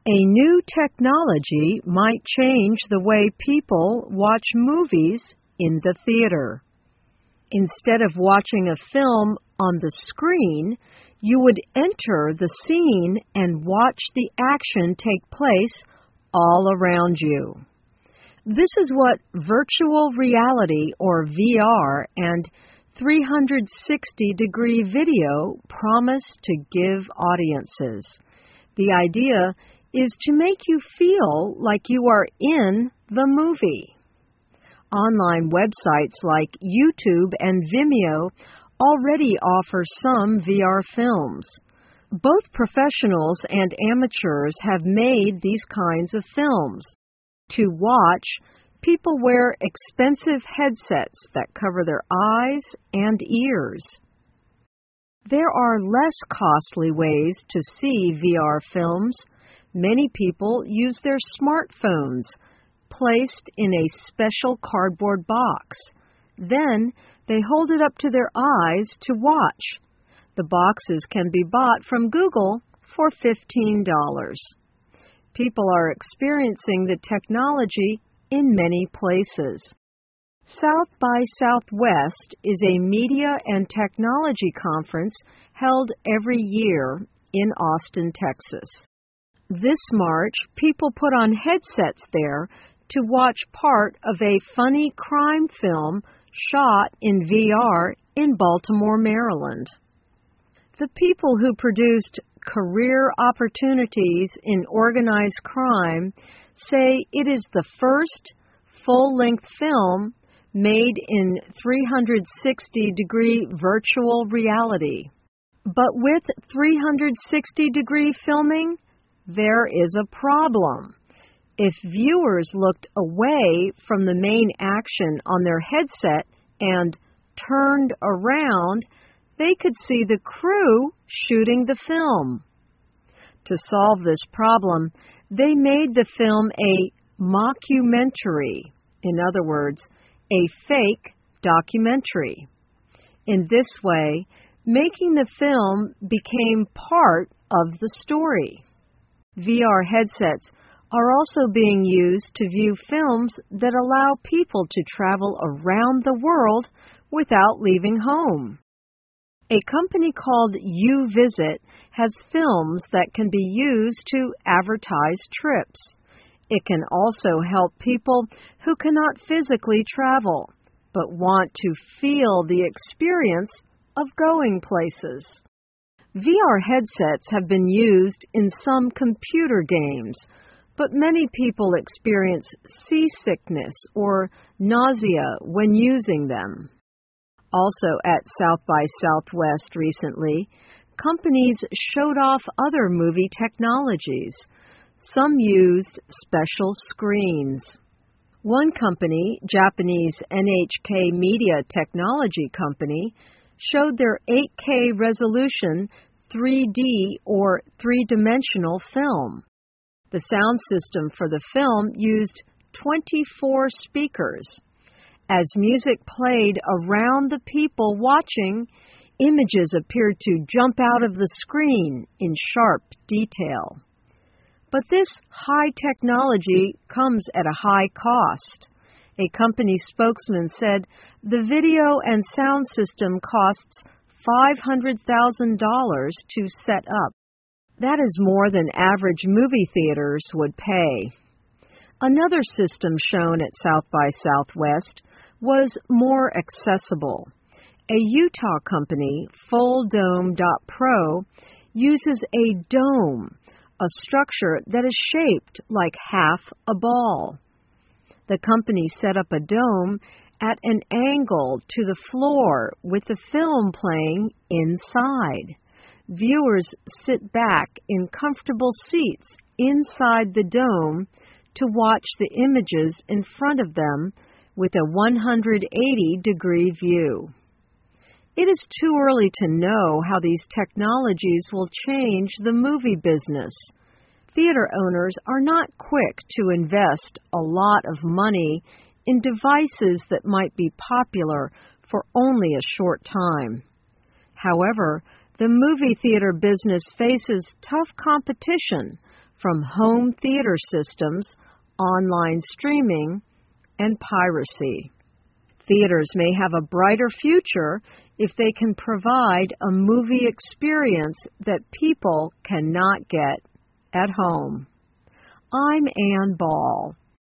A new technology might change the way people watch movies in the theater. Instead of watching a film on the screen, you would enter the scene and watch the action take place all around you. This is what virtual reality, or VR, and 360-degree video promise to give audiences. The idea is to make you feel like you are in the movie. Online websites like YouTube and Vimeo already offer some VR films. Both professionals and amateurs have made these kinds of films. To watch, people wear expensive headsets that cover their eyes and ears. There are less costly ways to see VR films. Many people use their smartphones, placed in a special cardboard box. Then they hold it up to their eyes to watch. The boxes can be bought from Google for $15. People are experiencing the technology in many places. South by Southwest is a media and technology conference held every year in Austin, Texas. This March, people put on headsets there to watch part of a funny crime film shot in VR in Baltimore, Maryland. The people who produced Career Opportunities in Organized Crime say it is the first full-length film made in 360-degree virtual reality. But with 360-degree filming, there is a problem. If viewers looked away from the main action on their headset and turned around, they could see the crew shooting the film. To solve this problem, they made the film a mockumentary, in other words, a fake documentary. In this way, making the film became part of the story. VR headsets are also being used to view films that allow people to travel around the world without leaving home. A company called UVisit has films that can be used to advertise trips. It can also help people who cannot physically travel, but want to feel the experience of going places. VR headsets have been used in some computer games, but many people experience seasickness or nausea when using them. Also at South by Southwest recently, companies showed off other movie technologies. Some used special screens. One company, Japanese NHK Media Technology Company, showed their 8K resolution 3D or three-dimensional film. The sound system for the film used 24 speakers. As music played around the people watching, images appeared to jump out of the screen in sharp detail. But this high technology comes at a high cost. A company spokesman said the video and sound system costs $500,000 to set up. That is more than average movie theaters would pay. Another system shown at South by Southwest was more accessible. A Utah company, FullDome.pro, uses a dome, a structure that is shaped like half a ball. The company set up a dome at an angle to the floor with the film playing inside. Viewers sit back in comfortable seats inside the dome to watch the images in front of them with a 180-degree view. It is too early to know how these technologies will change the movie business. Theater owners are not quick to invest a lot of money in devices that might be popular for only a short time. However, the movie theater business faces tough competition from home theater systems, online streaming, and piracy. Theaters may have a brighter future if they can provide a movie experience that people cannot get at home. I'm Ann Ball.